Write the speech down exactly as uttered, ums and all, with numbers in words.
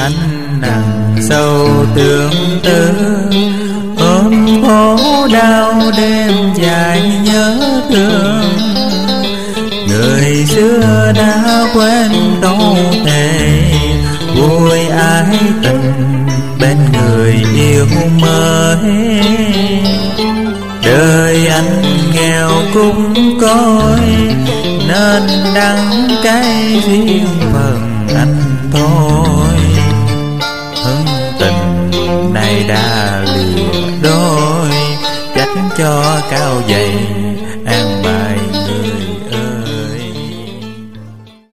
anh nặng sâu tương tư. Ôm khổ đau đêm dài nhớ thương, người xưa đã quên câu thề vui ái tình bên người yêu mới. Đời anh nghèo cũng côi nên đắng cay riêng phần anh thôi. Hứng tình này đã